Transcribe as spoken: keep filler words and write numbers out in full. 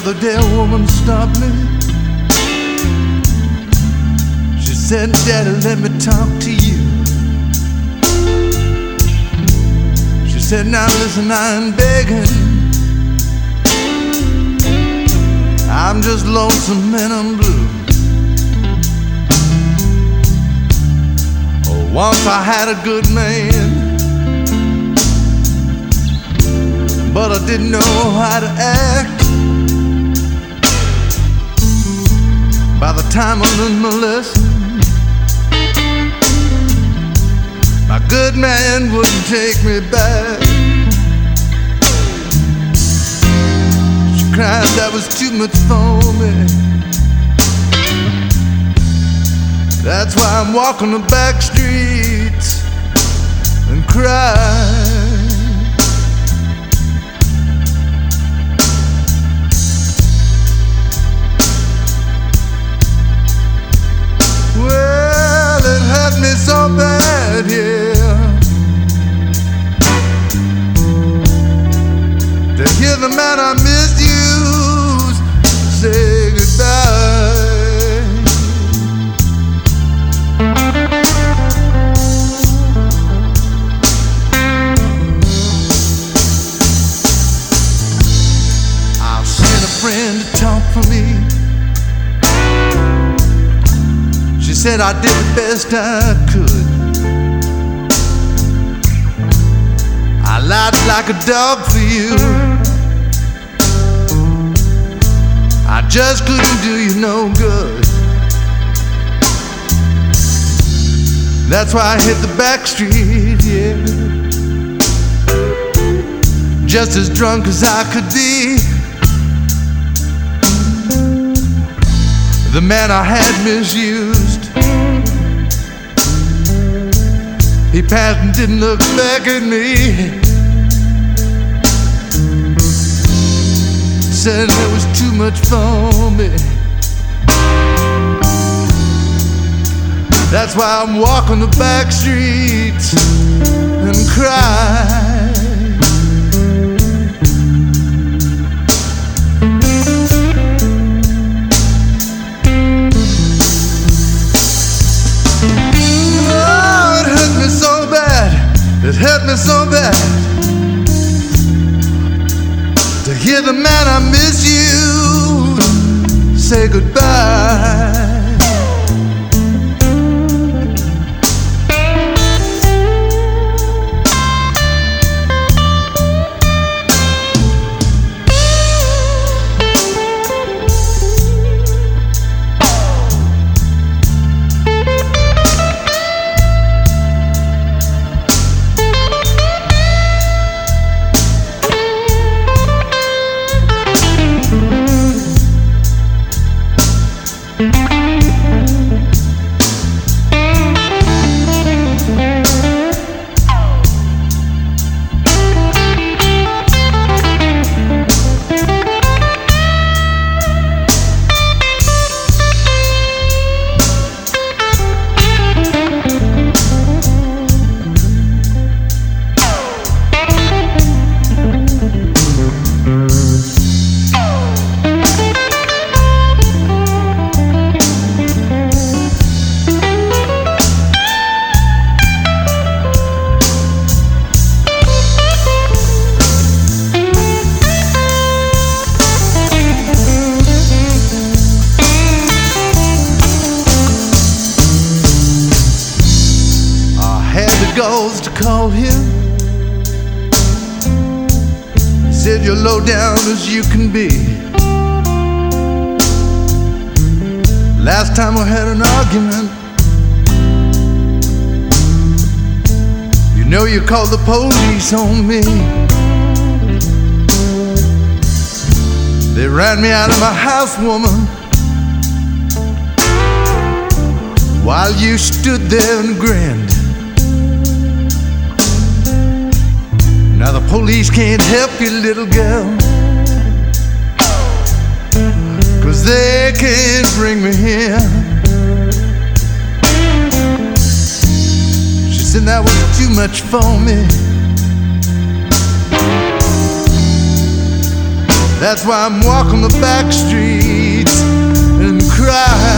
other day a woman stopped me. She said, Daddy, let me talk to you. She said, now listen, I ain't begging, I'm just lonesome and I'm blue. Oh, once I had a good man, but I didn't know how to act. By the time I learned my lesson, my good man wouldn't take me back. She cried that was too much for me. That's why I'm walking the back streets and cry. Well, it hurt me so bad, yeah, to hear the man I misused say goodbye. I'll send a friend to talk for me. She said I did the best I could. I lied like a dog for you. I just couldn't do you no good. That's why I hit the back street, yeah, just as drunk as I could be. The man I had misused, he passed and didn't look back at me. Said it was too much for me. That's why I'm walking the back streets and cry. It hurt me so bad to hear the man I miss you say goodbye. Goes to call him. He said you're low down as you can be. Last time we had an argument, you know you called the police on me. They ran me out of my house, woman, while you stood there and grinned. Now the police can't help you, little girl, 'cause they can't bring me here. She said that was too much for me. That's why I'm walking the back streets and crying.